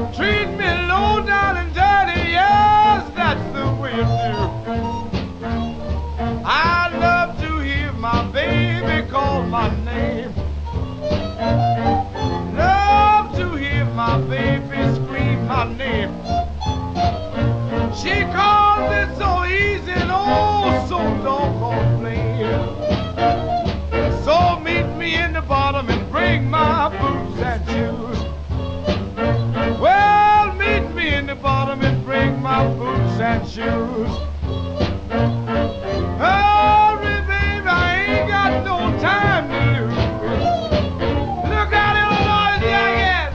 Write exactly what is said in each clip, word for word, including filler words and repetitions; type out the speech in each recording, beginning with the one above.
treat me low down and dirty, yes, that's the way you do. I love to hear my baby call my name. Love to hear my baby scream my name. She calls it so easy and oh so doggone plain. So meet me in the bottom and bring my boots and shoes. Well, meet me in the bottom and bring my boots and shoes. Hurry, baby, I ain't got no time to lose. Look out, Illinois, Jacket!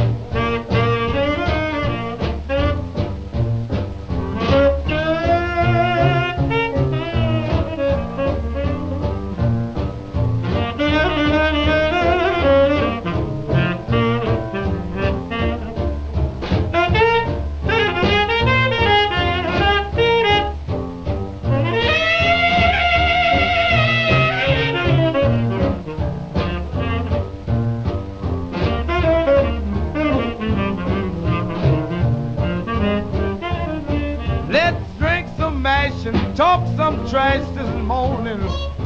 Let's drink some mash and talk some trash this morning.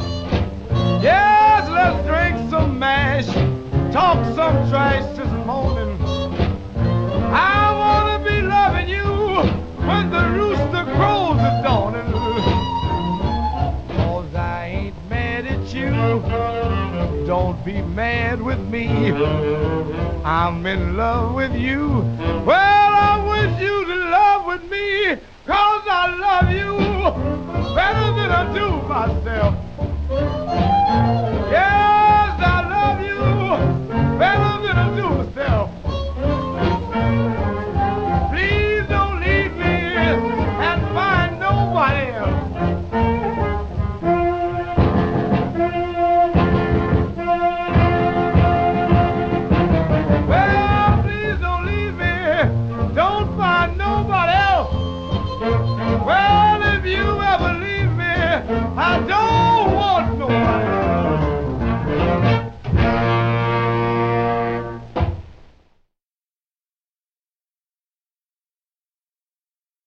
Yes, let's drink some mash, talk some trash this morning. I wanna be loving you when the rooster crows at dawning. 'Cause I ain't mad at you, don't be mad with me. I'm in love with you. Well, I wish you to love with me, 'cause I love you better than I do myself.